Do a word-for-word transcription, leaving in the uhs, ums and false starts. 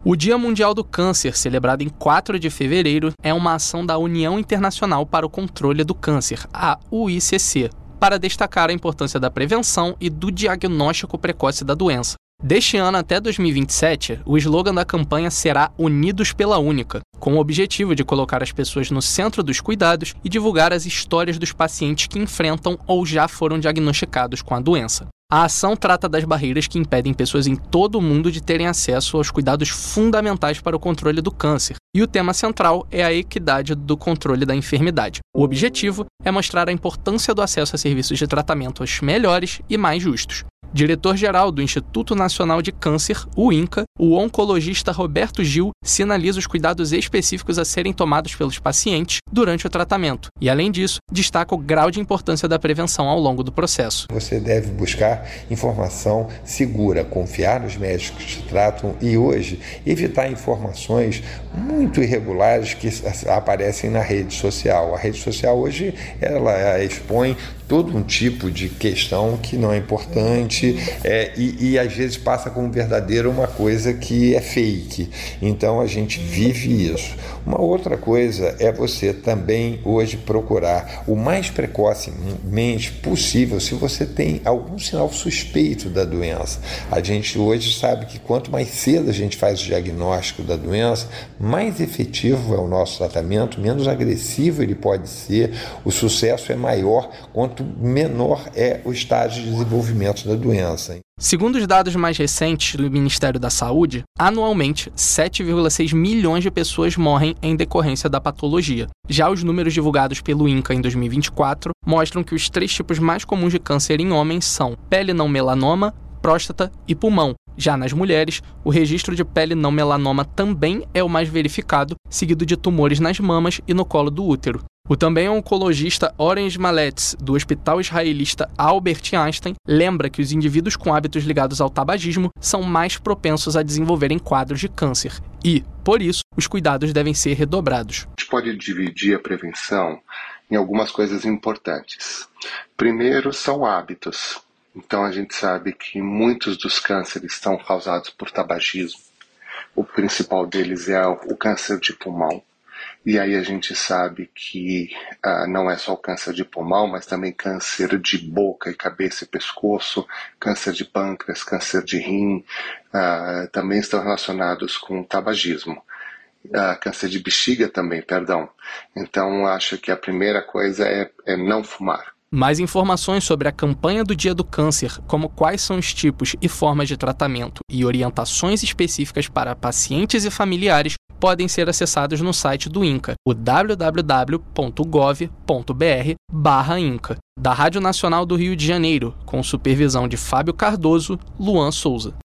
O Dia Mundial do Câncer, celebrado em quatro de fevereiro, é uma ação da União Internacional para o Controle do Câncer, a U I C C, para destacar a importância da prevenção e do diagnóstico precoce da doença. Deste ano até dois mil e vinte e sete, o slogan da campanha será Unidos pela Única, com o objetivo de colocar as pessoas no centro dos cuidados e divulgar as histórias dos pacientes que enfrentam ou já foram diagnosticados com a doença. A ação trata das barreiras que impedem pessoas em todo o mundo de terem acesso aos cuidados fundamentais para o controle do câncer, e o tema central é a equidade do controle da enfermidade. O objetivo é mostrar a importância do acesso a serviços de tratamentos melhores e mais justos. Diretor-geral do Instituto Nacional de Câncer, o INCA, o oncologista Roberto Gil sinaliza os cuidados específicos a serem tomados pelos pacientes durante o tratamento e, além disso, destaca o grau de importância da prevenção ao longo do processo. Você deve buscar informação segura, confiar nos médicos que te tratam e, hoje, evitar informações muito irregulares que aparecem na rede social. A rede social hoje ela expõe todo um tipo de questão que não é importante é, e, e às vezes passa como verdadeira uma coisa que é fake. Então a gente vive isso. Uma outra coisa é você também hoje procurar o mais precocemente possível se você tem algum sinal suspeito da doença. A gente hoje sabe que quanto mais cedo a gente faz o diagnóstico da doença, mais efetivo é o nosso tratamento, menos agressivo ele pode ser, o sucesso é maior quanto menor é o estágio de desenvolvimento da doença. Segundo os dados mais recentes do Ministério da Saúde, anualmente sete vírgula seis milhões de pessoas morrem em decorrência da patologia. Já os números divulgados pelo INCA em dois mil e vinte e quatro mostram que os três tipos mais comuns de câncer em homens são pele não melanoma, próstata e pulmão. Já nas mulheres, o registro de pele não melanoma também é o mais verificado, seguido de tumores nas mamas e no colo do útero. O também oncologista Oren Malets, do Hospital Israelita Albert Einstein, lembra que os indivíduos com hábitos ligados ao tabagismo são mais propensos a desenvolverem quadros de câncer e, por isso, os cuidados devem ser redobrados. A gente pode dividir a prevenção em algumas coisas importantes. Primeiro, são hábitos. Então a gente sabe que muitos dos cânceres são causados por tabagismo. O principal deles é o câncer de pulmão. E aí a gente sabe que uh, não é só o câncer de pulmão, mas também câncer de boca e cabeça e pescoço, câncer de pâncreas, câncer de rim, uh, também estão relacionados com o tabagismo. Uh, câncer de bexiga também, perdão. Então acho que a primeira coisa é, é não fumar. Mais informações sobre a campanha do Dia do Câncer, como quais são os tipos e formas de tratamento e orientações específicas para pacientes e familiares, podem ser acessados no site do INCA, o w w w ponto gov ponto b r barra INCA, da Rádio Nacional do Rio de Janeiro, com supervisão de Fábio Cardoso, Luan Souza.